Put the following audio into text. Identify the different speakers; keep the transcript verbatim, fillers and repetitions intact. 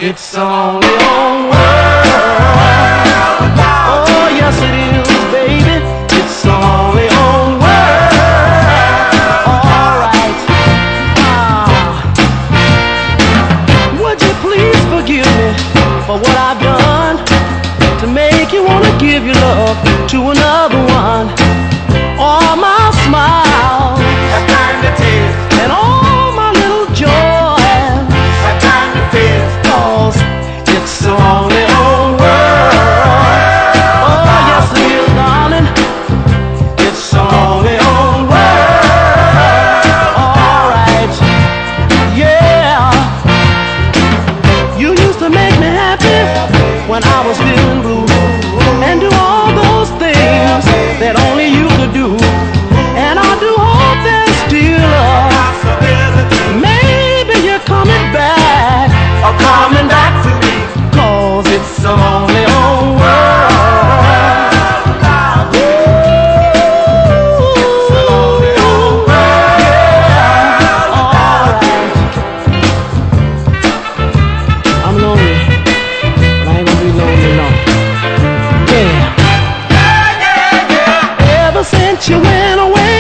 Speaker 1: It's only on World. Oh, yes it is, baby. It's only on World. All right. Ah. Would you please forgive me for what I've done to make you want to give your love to another one? All my